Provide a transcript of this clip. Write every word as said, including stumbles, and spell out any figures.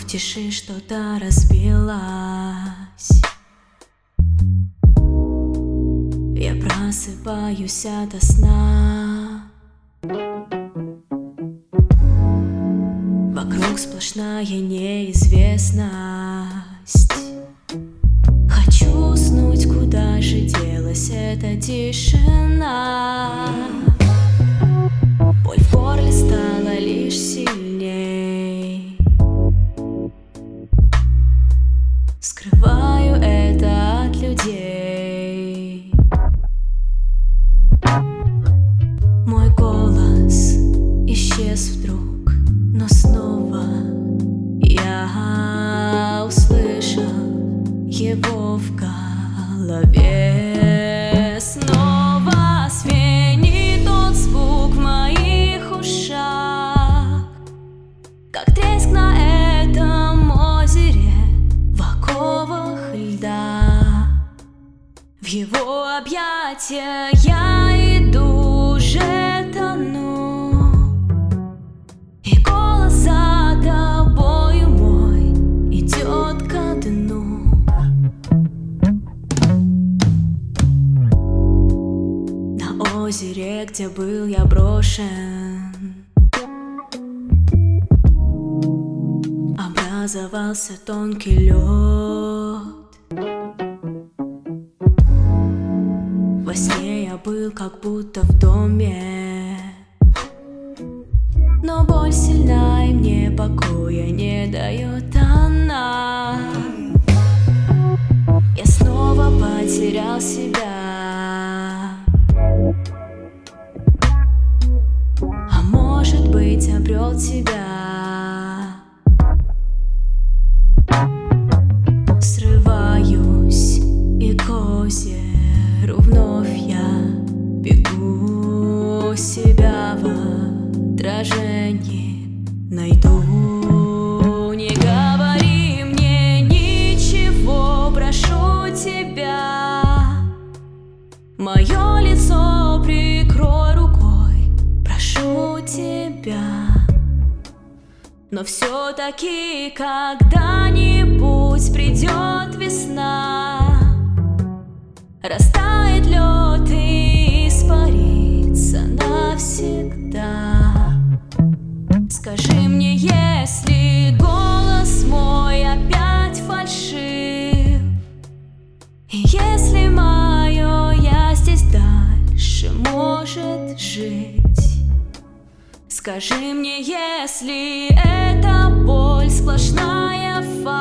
тиши что-то разбилось. Я просыпаюсь ото сна. Вокруг сплошная неизвестность. Хочу уснуть, куда же делась эта тишина. Боль в горле стала лишь сильней. Скрываю это от людей. Мой голос исчез вдруг, но снова я услышал его в голове. Снова звенит тот звук в моих ушах, как треск на этом озере в оковах льда. В его объятия я иду, уже тону, и голос за тобою мой идет ко дну. На озере, где был я брошен, образовался тонкий лед. Во сне я был как будто в доме, но боль сильна и мне покоя не дает она. Я снова потерял себя, а может быть обрел тебя. Срываюсь и к озеру вновь я бегу, себя в отражении найду. Не говори мне ничего, прошу тебя, мое лицо прикрой рукой, прошу тебя. Но все-таки когда-нибудь придет весна, растает лед и испарится навсегда. Скажи мне, если голос мой опять фальшив, и если мое я здесь дальше может жить. Скажи мне, если эта боль сплошная фальшь,